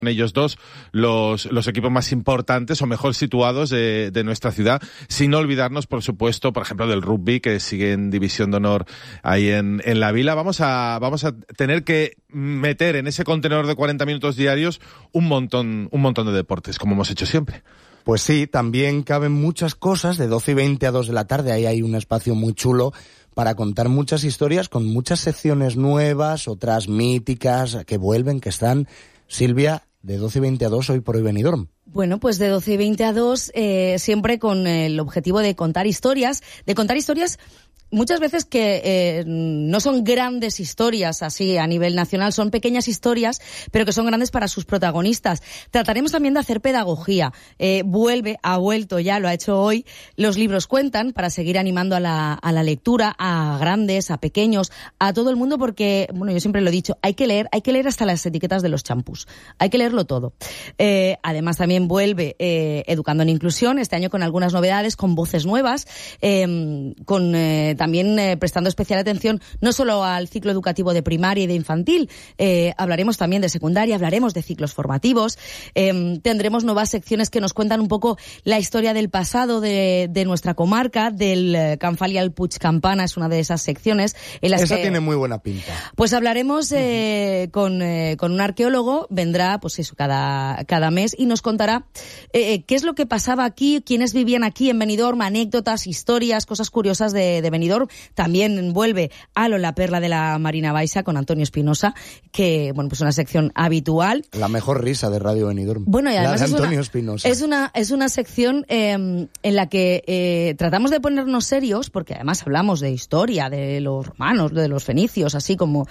ellos dos los equipos más importantes o mejor situados de nuestra ciudad, sin olvidarnos, por supuesto, por ejemplo, del rugby, que sigue en División de Honor ahí en la Vila. Vamos a tener que meter en ese contenedor de 40 minutos diarios un montón de deportes, como hemos hecho siempre. Pues sí, también caben muchas cosas, de 12:20 a 2 de la tarde, ahí hay un espacio muy chulo para contar muchas historias, con muchas secciones nuevas, otras míticas, que vuelven, que están. Silvia, de 12:20 a 2, hoy por hoy Benidorm. Bueno, pues de 12:20 a 2, siempre con el objetivo de contar historias muchas veces que no son grandes historias así a nivel nacional, son pequeñas historias, pero que son grandes para sus protagonistas. Trataremos también de hacer pedagogía. Ha vuelto ya, lo ha hecho hoy, Los libros cuentan, para seguir animando a la lectura, a grandes, a pequeños, a todo el mundo, porque, bueno, yo siempre lo he dicho, hay que leer hasta las etiquetas de los champús. Hay que leerlo todo. Además también vuelve Educando en Inclusión, este año con algunas novedades, con voces nuevas, también prestando especial atención no solo al ciclo educativo de primaria y de infantil, hablaremos también de secundaria, hablaremos de ciclos formativos, tendremos nuevas secciones que nos cuentan un poco la historia del pasado de nuestra comarca, del Canfali al Puig Campana, es una de esas secciones en las Esa tiene muy buena pinta. Pues hablaremos con un arqueólogo, vendrá pues eso cada mes y nos contará qué es lo que pasaba aquí, quiénes vivían aquí en Benidorm, anécdotas, historias, cosas curiosas de Benidorm. También vuelve Alo, la perla de la Marina Baixa, con Antonio Espinosa, que, bueno, pues una sección habitual. La mejor risa de Radio Benidorm. Bueno, y además la de Antonio Espinosa. Es una sección en la que tratamos de ponernos serios, porque además hablamos de historia, de los romanos, de los fenicios, así como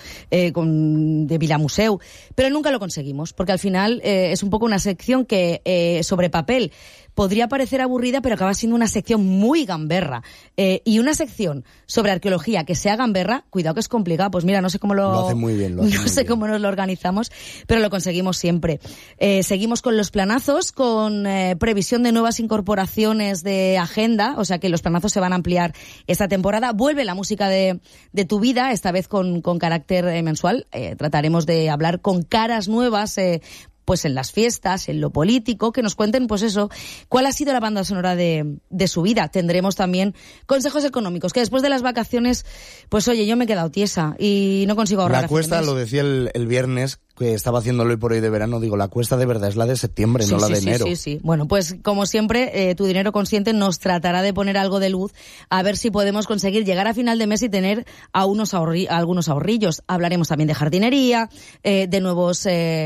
de Vilamuseu, pero nunca lo conseguimos, porque al final es un poco una sección que sobre papel podría parecer aburrida, pero acaba siendo una sección muy gamberra. Y una sección sobre arqueología que sea gamberra, cuidado que es complicado. Pues mira, no sé cómo lo hace muy bien. Cómo nos lo organizamos, pero lo conseguimos siempre. Seguimos con los planazos, con previsión de nuevas incorporaciones de agenda, o sea que los planazos se van a ampliar esta temporada. Vuelve la música de tu vida, esta vez con carácter mensual. Trataremos de hablar con caras nuevas, pues en las fiestas, en lo político, que nos cuenten, pues eso, cuál ha sido la banda sonora de su vida. Tendremos también consejos económicos, que después de las vacaciones, pues oye, yo me he quedado tiesa y no consigo ahorrar. La cuesta, lo decía el viernes, que estaba haciéndolo hoy por hoy de verano, digo, la cuesta de verdad es la de septiembre, no la de enero. Sí. Bueno, pues como siempre, Tu Dinero Consciente nos tratará de poner algo de luz, a ver si podemos conseguir llegar a final de mes y tener algunos ahorrillos. Hablaremos también de jardinería, de nuevos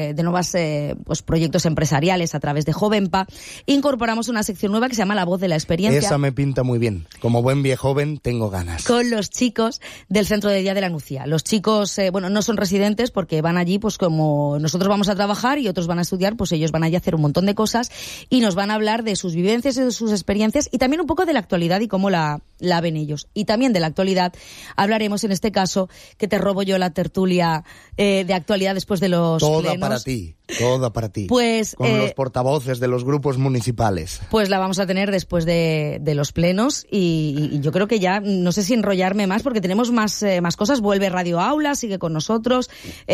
pues proyectos empresariales a través de Jovenpa. Incorporamos una sección nueva que se llama La Voz de la Experiencia. Esa me pinta muy bien. Como buen viejoven tengo ganas. Con los chicos del Centro de Día de la Nucía. Los chicos, no son residentes porque van allí, pues como nosotros vamos a trabajar y otros van a estudiar, pues ellos van allí a hacer un montón de cosas y nos van a hablar de sus vivencias y de sus experiencias y también un poco de la actualidad y cómo la ven ellos. Y también de la actualidad hablaremos en este caso, que te robo yo la tertulia de actualidad después de los plenos. Toda para ti. Pues, con los portavoces de los grupos municipales. Pues la vamos a tener después de los plenos y yo creo que ya, no sé si enrollarme más porque tenemos más cosas. Vuelve Radio Aula, sigue con nosotros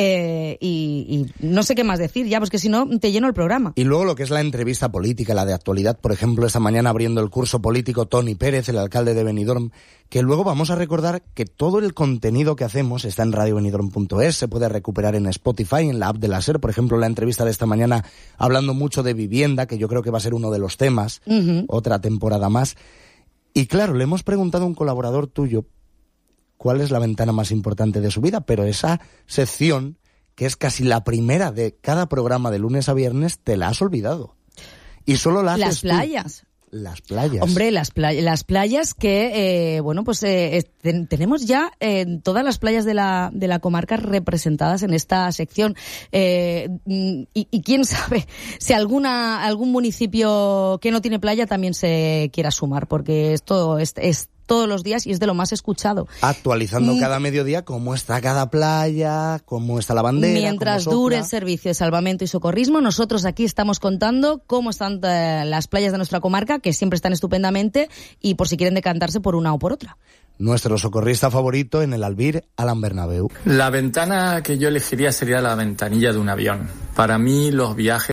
y no sé qué más decir ya, pues que si no te lleno el programa. Y luego lo que es la entrevista política, la de actualidad, por ejemplo, esta mañana abriendo el curso político Toni Pérez, el alcalde de Benidorm, que luego vamos a recordar que todo el contenido que hacemos está en radiobenidorm.es, se puede recuperar en Spotify, en la app de la SER, por ejemplo, la entrevista de esta mañana hablando mucho de vivienda, que yo creo que va a ser uno de los temas, otra temporada más. Y claro, le hemos preguntado a un colaborador tuyo cuál es la ventana más importante de su vida, pero esa sección, que es casi la primera de cada programa de lunes a viernes, te la has olvidado. Y solo la haces Las playas. Las playas. Hombre, las playas que, tenemos ya todas las playas de la comarca representadas en esta sección. Y quién sabe si algún municipio que no tiene playa también se quiera sumar, porque esto es todos los días y es de lo más escuchado. Actualizando cada mediodía cómo está cada playa, cómo está la bandera. Mientras dure el servicio de salvamento y socorrismo, nosotros aquí estamos contando cómo están las playas de nuestra comarca, que siempre están estupendamente, y por si quieren decantarse por una o por otra. Nuestro socorrista favorito en el Albir, Alan Bernabéu. La ventana que yo elegiría sería la ventanilla de un avión. Para mí los viajes